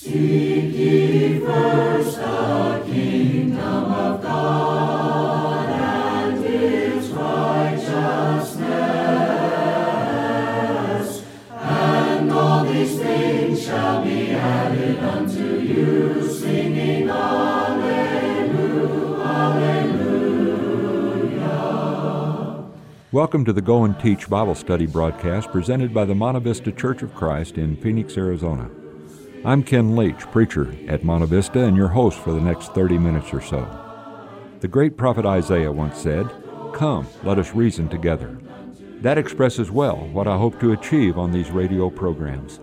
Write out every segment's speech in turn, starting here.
Seek ye first the kingdom of God and His righteousness, and all these things shall be added unto you, singing Alleluia, Alleluia. Welcome to the Go and Teach Bible Study broadcast presented by the Monte Vista Church of Christ in Phoenix, Arizona. I'm Ken Leach, preacher at Monte Vista, and your host for the next 30 minutes or so. The great prophet Isaiah once said, "Come, let us reason together." That expresses well what I hope to achieve on these radio programs.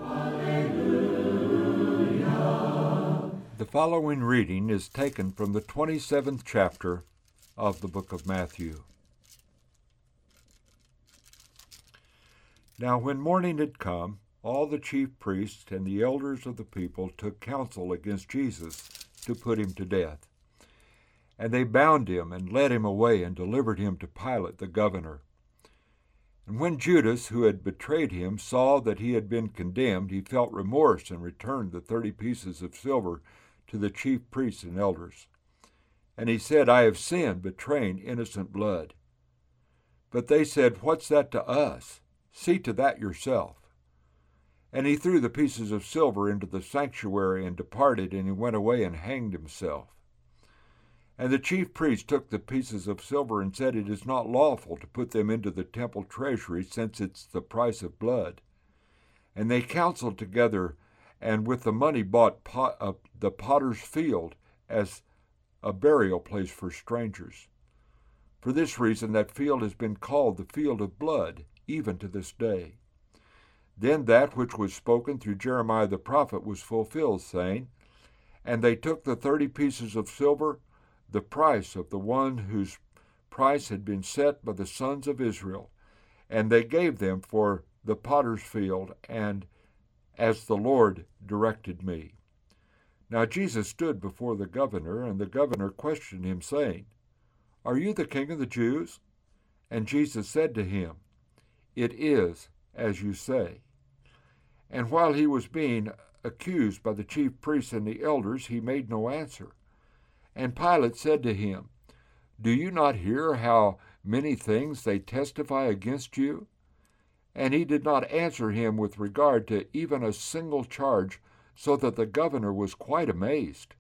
The following reading is taken from the 27th chapter of the book of Matthew. Now when morning had come, all the chief priests and the elders of the people took counsel against Jesus to put him to death. And they bound him and led him away and delivered him to Pilate the governor. And when Judas, who had betrayed him, saw that he had been condemned, he felt remorse and returned the 30 pieces of silver to the chief priests and elders. And he said, "I have sinned, betraying innocent blood." But they said, "What's that to us? See to that yourself." And he threw the pieces of silver into the sanctuary and departed, and he went away and hanged himself. And the chief priests took the pieces of silver and said, "It is not lawful to put them into the temple treasury, since it's the price of blood." And they counseled together, and with the money bought the potter's field as a burial place for strangers. For this reason that field has been called the field of blood, even to this day. Then that which was spoken through Jeremiah the prophet was fulfilled, saying, "And they took the 30 pieces of silver, the price of the one whose price had been set by the sons of Israel, and they gave them for the potter's field, and as the Lord directed me." Now Jesus stood before the governor, and the governor questioned him, saying, "Are you the king of the Jews?" And Jesus said to him, "It is as you say." And while he was being accused by the chief priests and the elders, he made no answer. And Pilate said to him, "Do you not hear how many things they testify against you?" And he did not answer him with regard to even a single charge, so that the governor was quite amazed.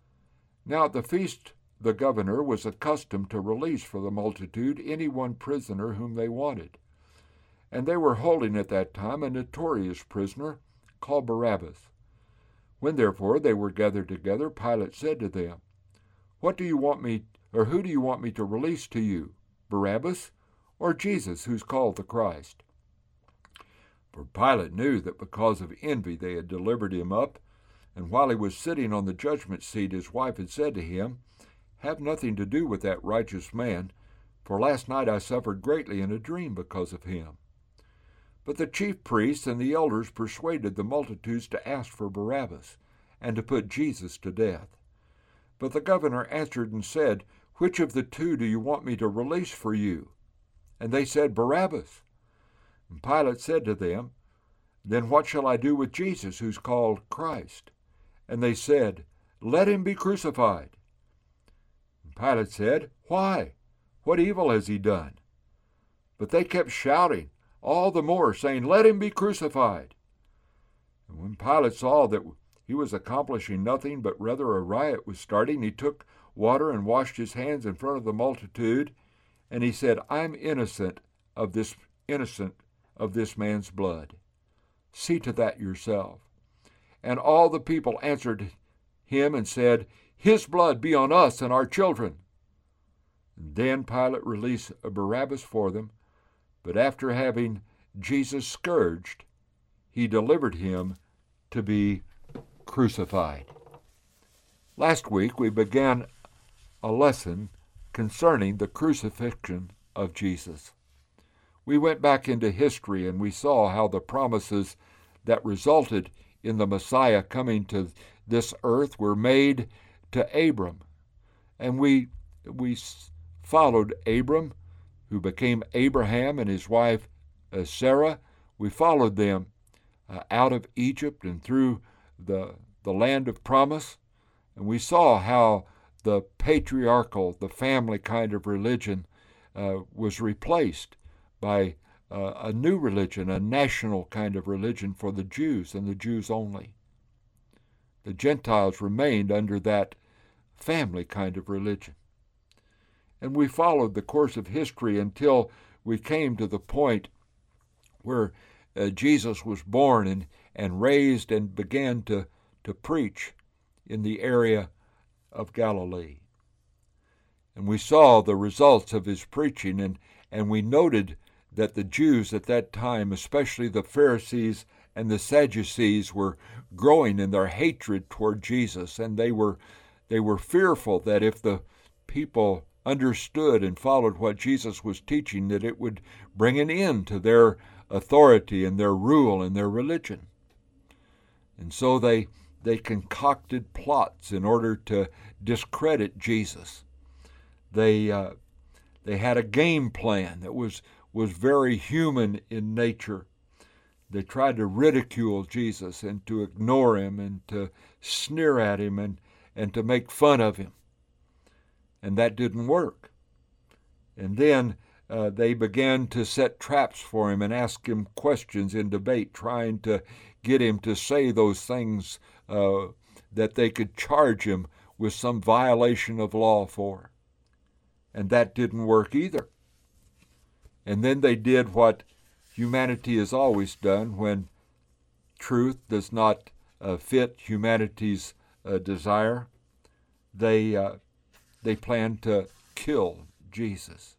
Now at the feast the governor was accustomed to release for the multitude any one prisoner whom they wanted. And they were holding at that time a notorious prisoner called Barabbas. When therefore they were gathered together, Pilate said to them, "What do you want me, or who do you want me to release to you, Barabbas, or Jesus, who's called the Christ?" For Pilate knew that because of envy they had delivered him up, and while he was sitting on the judgment seat, his wife had said to him, "Have nothing to do with that righteous man, for last night I suffered greatly in a dream because of him." But the chief priests and the elders persuaded the multitudes to ask for Barabbas, and to put Jesus to death. But the governor answered and said, "Which of the two do you want me to release for you?" And they said, "Barabbas." And Pilate said to them, "Then what shall I do with Jesus, who's called Christ?" And they said, "Let him be crucified." And Pilate said, "Why? What evil has he done?" But they kept shouting all the more, saying, "Let him be crucified." And when Pilate saw that he was accomplishing nothing, but rather a riot was starting, he took water and washed his hands in front of the multitude, and he said, "I'm innocent of this man's blood. See to that yourself." And all the people answered him and said, "His blood be on us and our children." And then Pilate released Barabbas for them, but after having Jesus scourged, he delivered him to be crucified. Last week we began a lesson concerning the crucifixion of Jesus. We went back into history and we saw how the promises that resulted in the Messiah coming to this earth were made to Abram. And we followed Abram, who became Abraham, and his wife Sarah. We followed them out of Egypt and through the the land of promise, and we saw how the patriarchal, the family kind of religion was replaced by a new religion, a national kind of religion for the Jews and the Jews only. The Gentiles remained under that family kind of religion. And we followed the course of history until we came to the point where Jesus was born and raised and began to preach in the area of Galilee. And we saw the results of his preaching, and we noted that the Jews at that time, especially the Pharisees and the Sadducees, were growing in their hatred toward Jesus, and they were fearful that if the people understood and followed what Jesus was teaching, that it would bring an end to their authority and their rule and their religion. And so they concocted plots in order to discredit Jesus. They had a game plan that was very human in nature. They tried to ridicule Jesus and to ignore him and to sneer at him and to make fun of him. And that didn't work. And then they began to set traps for him and ask him questions in debate, trying to get him to say those things that they could charge him with some violation of law for. And that didn't work either. And then they did what humanity has always done when truth does not fit humanity's desire. They planned to kill Jesus.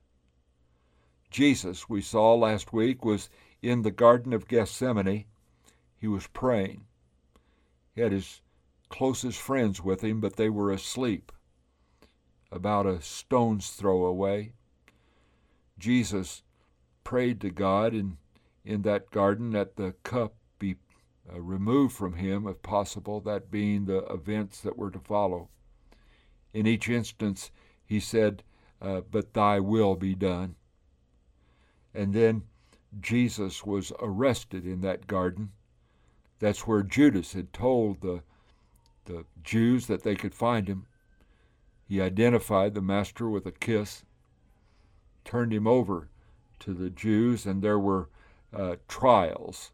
Jesus, we saw last week, was in the Garden of Gethsemane. He was praying. He had his closest friends with him, but they were asleep, about a stone's throw away. Jesus prayed to God in that garden that the cup be removed from him, if possible, that being the events that were to follow. In each instance, he said, but thy will be done. And then Jesus was arrested in that garden. That's where Judas had told the Jews that they could find him. He identified the master with a kiss, turned him over to the Jews, and there were trials.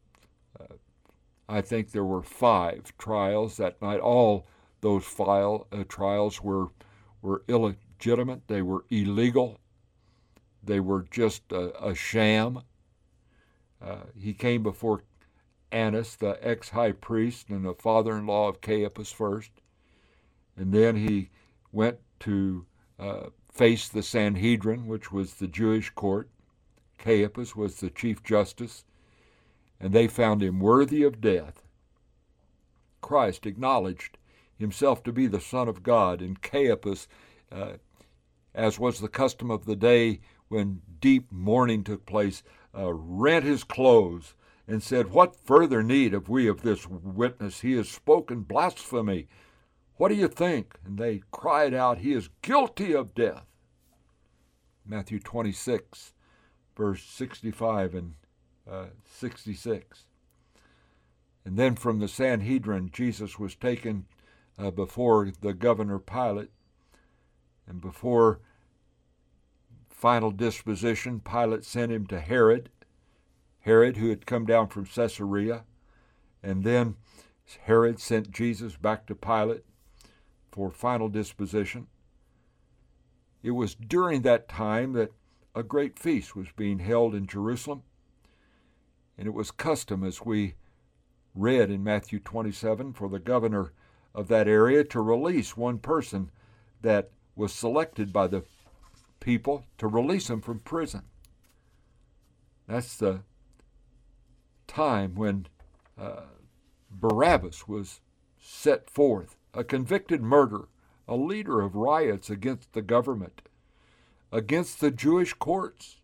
I think there were 5 trials that night. All those trials were illegitimate. They were illegal. They were just a sham. He came before Annas, the ex-high priest and the father-in-law of Caiaphas first, and then he went to face the Sanhedrin, which was the Jewish court. Caiaphas was the chief justice, and they found him worthy of death. Christ acknowledged himself to be the Son of God, and Caiaphas, as was the custom of the day when deep mourning took place, rent his clothes and said, "What further need have we of this witness? He has spoken blasphemy. What do you think?" And they cried out, "He is guilty of death." Matthew 26, verse 65 and 66. And then from the Sanhedrin, Jesus was taken before the governor Pilate, and before final disposition, Pilate sent him to Herod, who had come down from Caesarea, and then Herod sent Jesus back to Pilate for final disposition. It was during that time that a great feast was being held in Jerusalem, and it was custom, as we read in Matthew 27, for the governor of that area to release one person that was selected by the people, to release him from prison. That's the time when Barabbas was set forth, a convicted murderer, a leader of riots against the government, against the Jewish courts.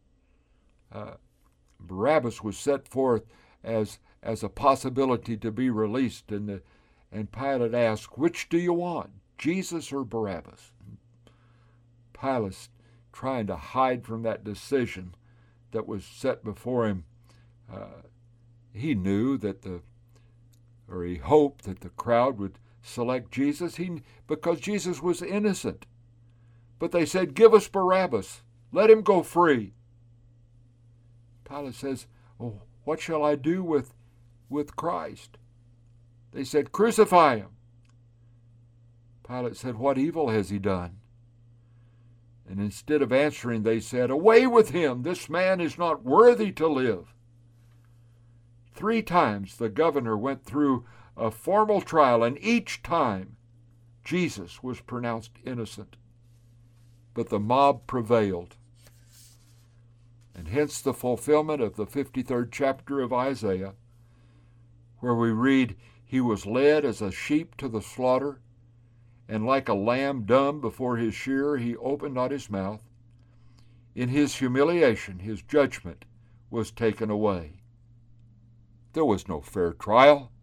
Barabbas was set forth as a possibility to be released, and Pilate asked, "Which do you want, Jesus or Barabbas?" Pilate, trying to hide from that decision that was set before him, he knew that the or he hoped that the crowd would select Jesus because Jesus was innocent. But they said, "Give us Barabbas. Let him go free." Pilate says, "Oh, what shall I do with Christ?" They said, "Crucify him." Pilate said, "What evil has he done?" And instead of answering, they said, "Away with him! This man is not worthy to live." 3 times the governor went through a formal trial, and each time Jesus was pronounced innocent. But the mob prevailed. And hence the fulfillment of the 53rd chapter of Isaiah, where we read, "He was led as a sheep to the slaughter, and like a lamb dumb before his shearer, he opened not his mouth. In his humiliation, his judgment was taken away." There was no fair trial.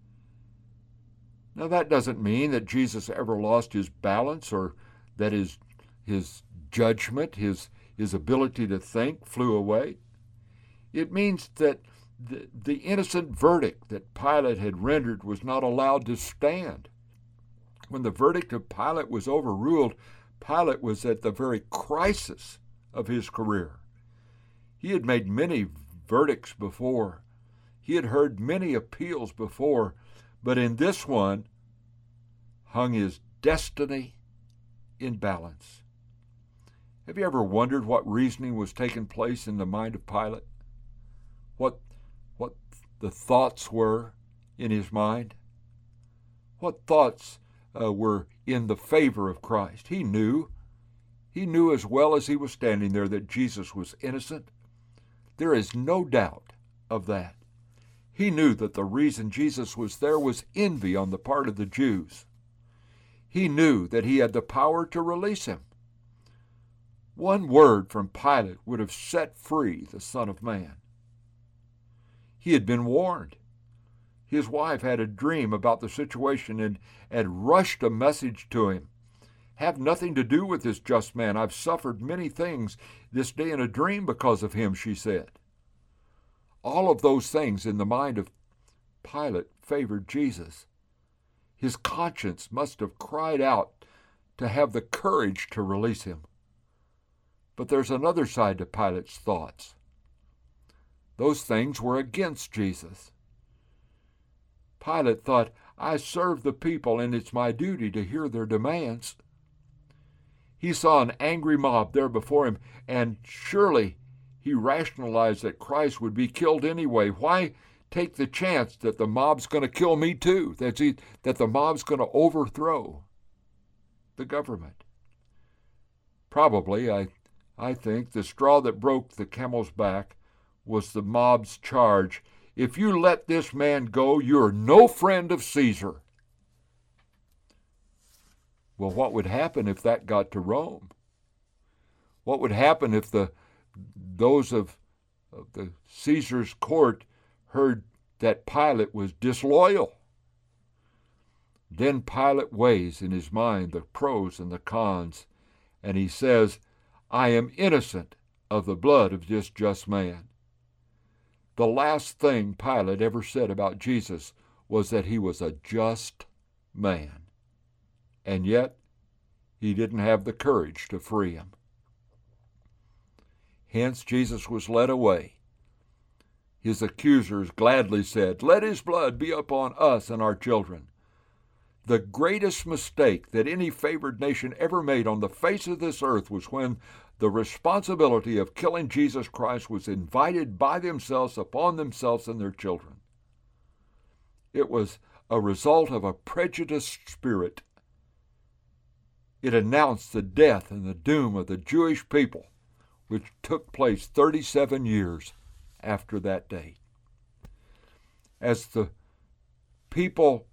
Now, that doesn't mean that Jesus ever lost his balance or that his judgment, his ability to think, flew away. It means that the innocent verdict that Pilate had rendered was not allowed to stand. When the verdict of Pilate was overruled, Pilate was at the very crisis of his career. He had made many verdicts before. He had heard many appeals before, but in this one hung his destiny in balance. Have you ever wondered what reasoning was taking place in the mind of Pilate? What the thoughts were in his mind? What thoughts were in the favor of Christ? He knew as well as he was standing there that Jesus was innocent. There is no doubt of that. He knew that the reason Jesus was there was envy on the part of the Jews. He knew that he had the power to release him. One word from Pilate would have set free the Son of Man. He had been warned. His wife had a dream about the situation and had rushed a message to him. "Have nothing to do with this just man. I've suffered many things this day in a dream because of him," she said. All of those things in the mind of Pilate favored Jesus. His conscience must have cried out to have the courage to release him. But there's another side to Pilate's thoughts. Those things were against Jesus. Pilate thought, "I serve the people, and it's my duty to hear their demands." He saw an angry mob there before him, and surely he rationalized that Christ would be killed anyway. Why take the chance that the mob's going to kill me too, that the mob's going to overthrow the government? Probably, I think, the straw that broke the camel's back was the mob's charge, "If you let this man go, you're no friend of Caesar." Well, what would happen if that got to Rome? What would happen if those of the Caesar's court heard that Pilate was disloyal? Then Pilate weighs in his mind the pros and the cons, and he says, "I am innocent of the blood of this just man." The last thing Pilate ever said about Jesus was that he was a just man. And yet, he didn't have the courage to free him. Hence, Jesus was led away. His accusers gladly said, "Let his blood be upon us and our children." The greatest mistake that any favored nation ever made on the face of this earth was when the responsibility of killing Jesus Christ was invited by themselves upon themselves and their children. It was a result of a prejudiced spirit. It announced the death and the doom of the Jewish people, which took place 37 years after that date. As the people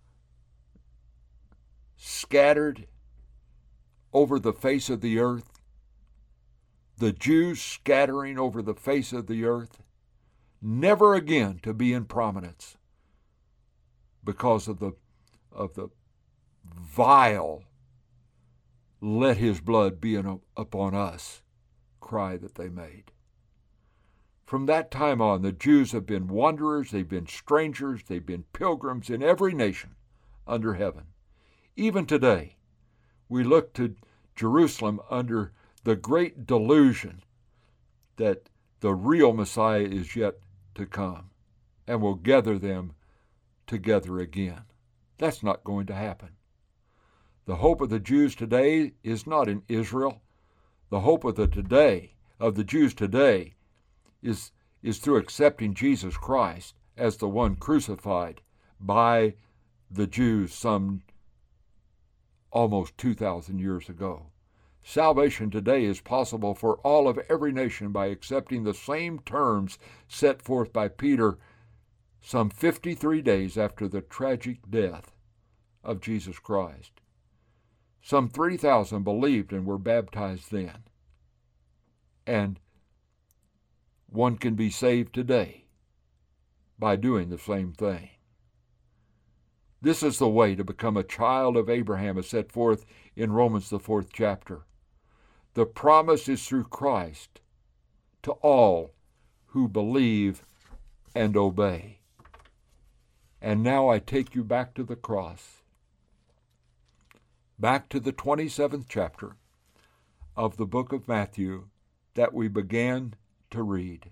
scattered over the face of the earth, the Jews scattering over the face of the earth, never again to be in prominence because of the vile "let his blood be upon us" cry that they made. From that time on, the Jews have been wanderers, they've been strangers, they've been pilgrims in every nation under heaven. Even today, we look to Jerusalem under the great delusion that the real Messiah is yet to come and will gather them together again. That's not going to happen. The hope of the Jews today is not in Israel. The hope of the Jews today is through accepting Jesus Christ as the one crucified by the Jews some almost 2,000 years ago. Salvation today is possible for all of every nation by accepting the same terms set forth by Peter some 53 days after the tragic death of Jesus Christ. Some 3,000 believed and were baptized then. And one can be saved today by doing the same thing. This is the way to become a child of Abraham, as set forth in Romans, the 4th chapter. The promise is through Christ to all who believe and obey. And now I take you back to the cross, back to the 27th chapter of the book of Matthew that we began to read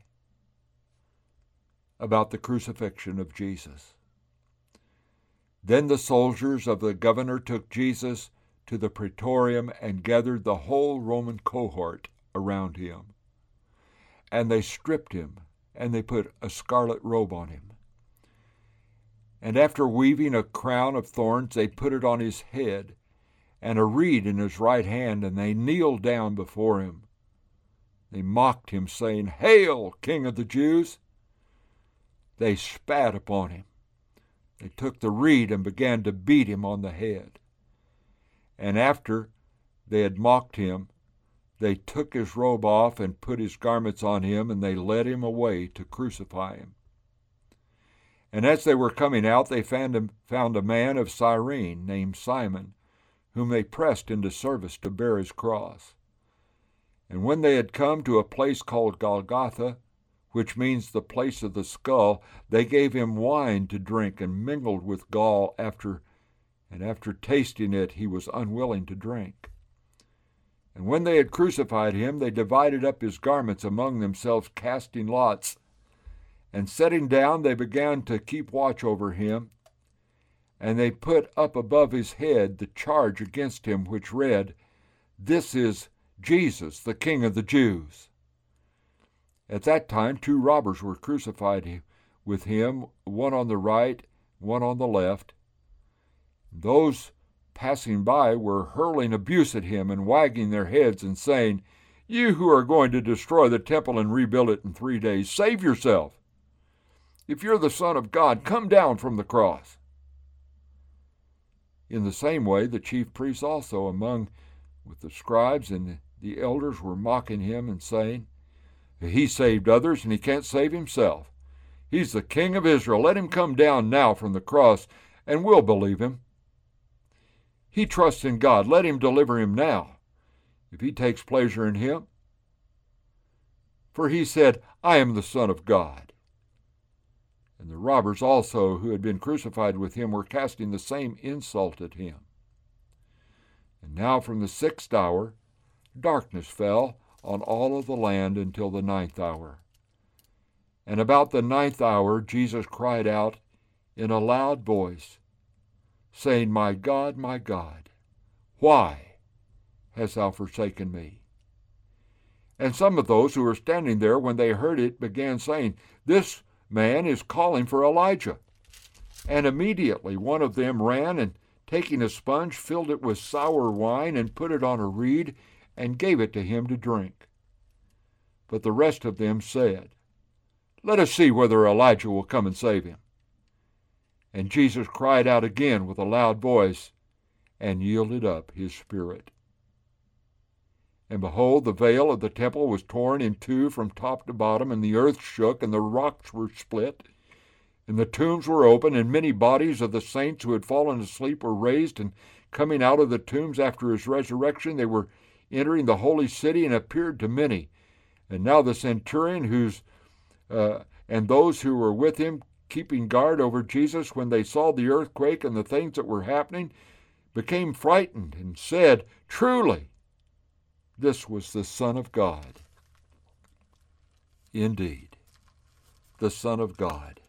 about the crucifixion of Jesus. Then the soldiers of the governor took Jesus to the praetorium and gathered the whole Roman cohort around him. And they stripped him, and they put a scarlet robe on him. And after weaving a crown of thorns, they put it on his head, and a reed in his right hand, and they kneeled down before him. They mocked him, saying, "Hail, King of the Jews!" They spat upon him. They took the reed and began to beat him on the head. And after they had mocked him, they took his robe off and put his garments on him, and they led him away to crucify him. And as they were coming out, they found a man of Cyrene named Simon, whom they pressed into service to bear his cross. And when they had come to a place called Golgotha, which means the place of the skull, they gave him wine to drink and mingled with gall, and after tasting it he was unwilling to drink. And when they had crucified him, they divided up his garments among themselves, casting lots. And sitting down, they began to keep watch over him. And they put up above his head the charge against him, which read, "This is Jesus, the King of the Jews." At that time 2 robbers were crucified with him, one on the right, one on the left. Those passing by were hurling abuse at him and wagging their heads and saying, "You who are going to destroy the temple and rebuild it in 3 days, save yourself. If you're the Son of God, come down from the cross." In the same way, the chief priests also, with the scribes and the elders, were mocking him and saying, "He saved others and he can't save himself. He's the King of Israel. Let him come down now from the cross and we'll believe him. He trusts in God. Let him deliver him now, if he takes pleasure in him. For he said, 'I am the Son of God.'" And the robbers also, who had been crucified with him, were casting the same insult at him. And now from the 6th hour, darkness fell on all of the land until the 9th hour. And about the 9th hour, Jesus cried out in a loud voice, saying, my God, why hast thou forsaken me?" And some of those who were standing there, when they heard it, began saying, "This man is calling for Elijah." And immediately one of them ran and, taking a sponge, filled it with sour wine and put it on a reed and gave it to him to drink. But the rest of them said, "Let us see whether Elijah will come and save him." And Jesus cried out again with a loud voice and yielded up his spirit. And behold, the veil of the temple was torn in two from top to bottom, and the earth shook, and the rocks were split, and the tombs were opened, and many bodies of the saints who had fallen asleep were raised, and coming out of the tombs after his resurrection, they were entering the holy city and appeared to many. And now the centurion, whose and those who were with him keeping guard over Jesus, when they saw the earthquake and the things that were happening, became frightened and said, "Truly, this was the Son of God." Indeed, the Son of God.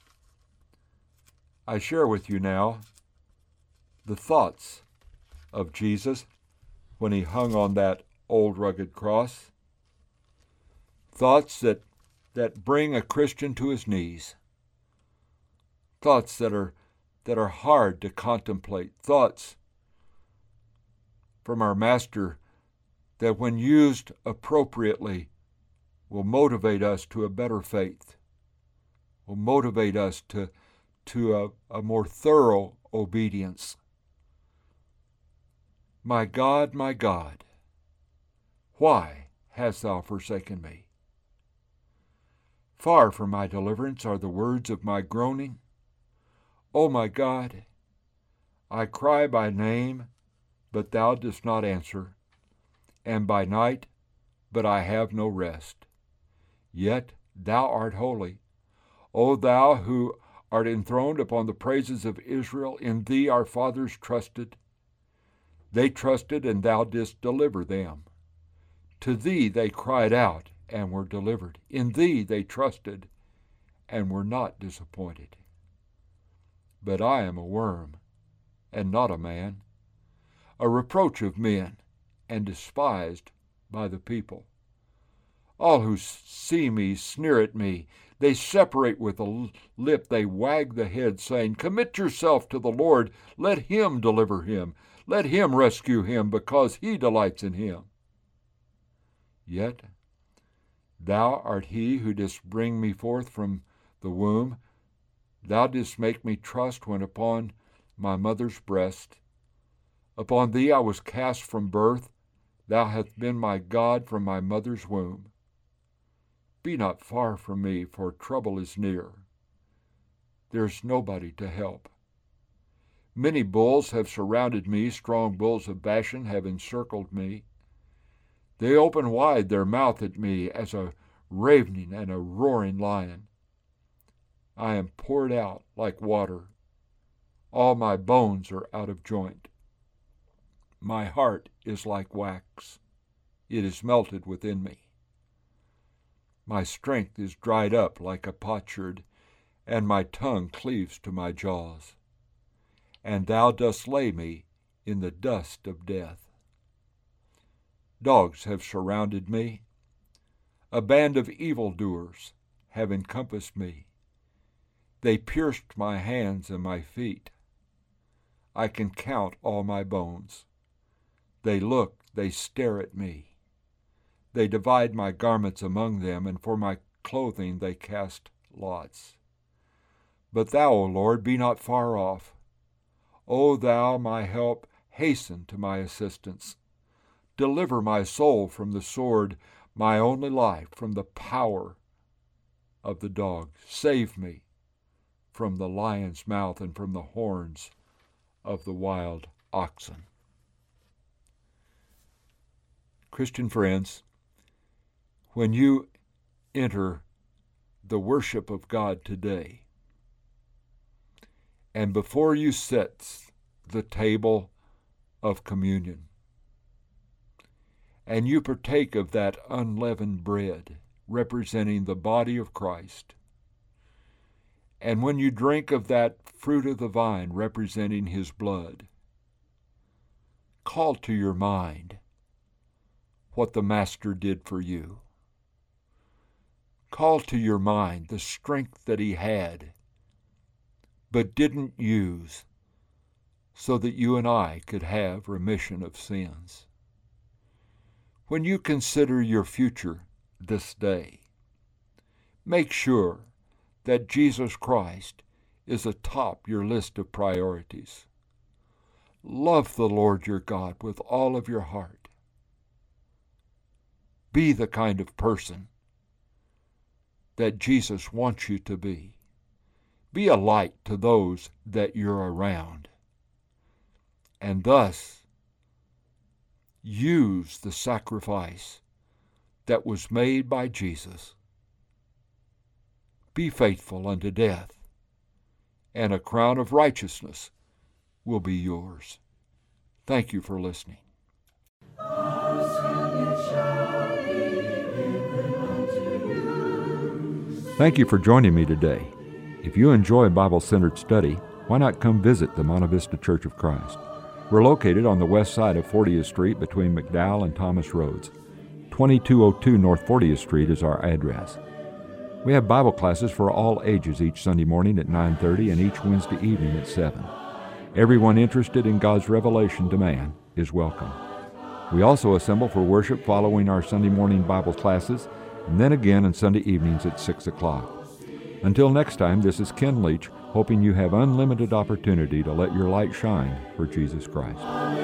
I share with you now the thoughts of Jesus when he hung on that old rugged cross. Thoughts that bring a Christian to his knees. Thoughts that are hard to contemplate. Thoughts from our Master that, when used appropriately, will motivate us to a better faith, will motivate us to a more thorough obedience. My God, why hast thou forsaken me? Far from my deliverance are the words of my groaning. O my God, I cry by name, but thou dost not answer, and by night, but I have no rest. Yet thou art holy. O thou who art enthroned upon the praises of Israel, in thee our fathers trusted. They trusted, and thou didst deliver them. To thee they cried out, and were delivered. In thee they trusted, and were not disappointed. But I am a worm, and not a man, a reproach of men, and despised by the people. All who see me sneer at me. They separate with the lip, they wag the head, saying, "Commit yourself to the Lord. Let him deliver him. Let him rescue him, because he delights in him." Yet thou art he who didst bring me forth from the womb. Thou didst make me trust when upon my mother's breast. Upon thee I was cast from birth. Thou hast been my God from my mother's womb. Be not far from me, for trouble is near. There is nobody to help. Many bulls have surrounded me, strong bulls of Bashan have encircled me. They open wide their mouth at me as a ravening and a roaring lion. I am poured out like water. All my bones are out of joint. My heart is like wax. It is melted within me. My strength is dried up like a potsherd, and my tongue cleaves to my jaws. And thou dost lay me in the dust of death. Dogs have surrounded me. A band of evildoers have encompassed me. They pierced my hands and my feet. I can count all my bones. They look, they stare at me. They divide my garments among them, and for my clothing they cast lots. But thou, O Lord, be not far off. O thou, my help, hasten to my assistance. Deliver my soul from the sword, my only life from the power of the dog. Save me from the lion's mouth and from the horns of the wild oxen. Christian friends, when you enter the worship of God today, and before you set the table of communion, and you partake of that unleavened bread representing the body of Christ, and when you drink of that fruit of the vine representing his blood, call to your mind what the Master did for you. Call to your mind the strength that he had, but didn't use, so that you and I could have remission of sins. When you consider your future this day, make sure that Jesus Christ is atop your list of priorities. Love the Lord your God with all of your heart. Be the kind of person that Jesus wants you to be. Be a light to those that you're around. And thus, use the sacrifice that was made by Jesus be faithful unto death, and a crown of righteousness will be yours. Thank you for listening. Thank you for joining me today. If you enjoy Bible-centered study, why not come visit the Monte Vista Church of Christ? We're located on the west side of 40th Street between McDowell and Thomas Roads. 2202 North 40th Street is our address. We have Bible classes for all ages each Sunday morning at 9:30 and each Wednesday evening at 7. Everyone interested in God's revelation to man is welcome. We also assemble for worship following our Sunday morning Bible classes, and then again on Sunday evenings at 6 o'clock. Until next time, this is Ken Leach, hoping you have unlimited opportunity to let your light shine for Jesus Christ.